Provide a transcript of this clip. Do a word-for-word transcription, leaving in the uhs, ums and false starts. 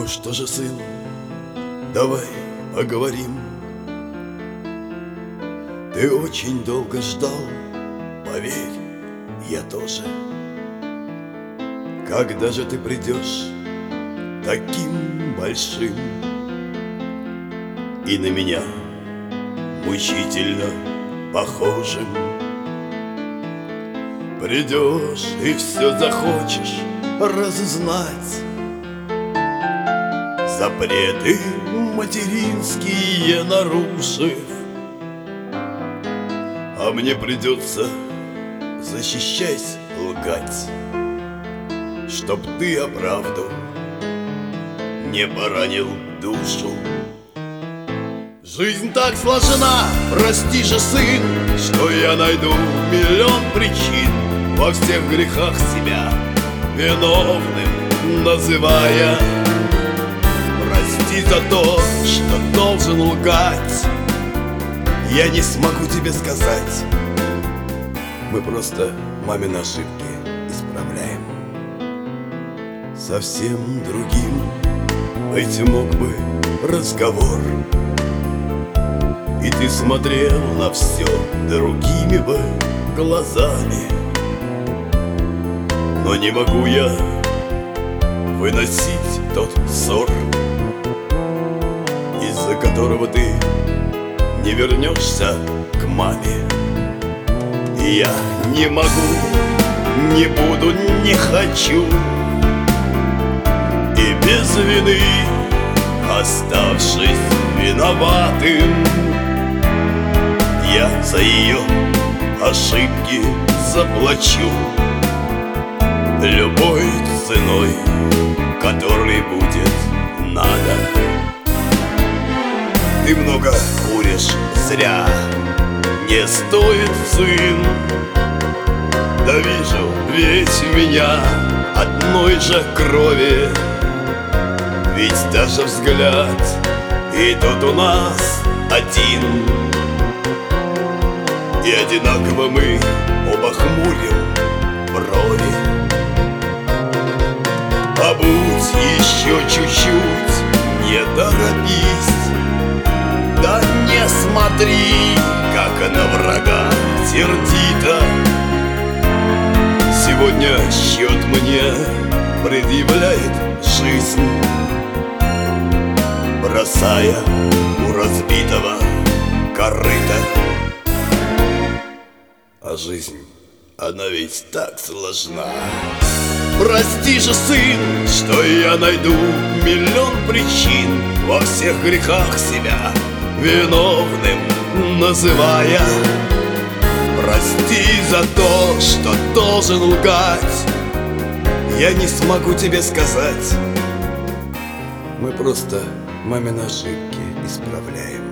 Ну что же, сын, давай поговорим. Ты очень долго ждал, поверь, я тоже. Когда же ты придешь таким большим и на меня мучительно похожим? Придешь и все захочешь разузнать, запреты материнские нарушив, а мне придется, защищаясь, лгать, чтоб ты оправду не поранил душу. Жизнь так сложна, прости же, сын, что я найду миллион причин во всех грехах себя виновным называя. Прости за то, что должен лгать, я не смогу тебе сказать. Мы просто мамины ошибки исправляем. Совсем другим быть мог бы разговор, и ты смотрел на все другими бы глазами. Но не могу я выносить тот ссор, из-за которого ты не вернешься к маме. И я не могу, не буду, не хочу, и без вины, оставшись виноватым, я за ее ошибки заплачу любой ценой, которой будет надо. Ты много куришь зря, не стоит, сын. Да вижу ведь меня одной же крови, ведь даже взгляд и тот у нас один, и одинаково мы оба хмурим брови. Побудь еще чуть-чуть, не торопись, да не смотри, как на врага сердито. Сегодня счет мне предъявляет жизнь, бросая у разбитого корыта. А жизнь, она ведь так сложна. Прости же, сын, что я найду миллион причин во всех грехах себя виновным называя. Прости за то, что должен лгать, я не смогу тебе сказать. Мы просто мамины ошибки исправляем.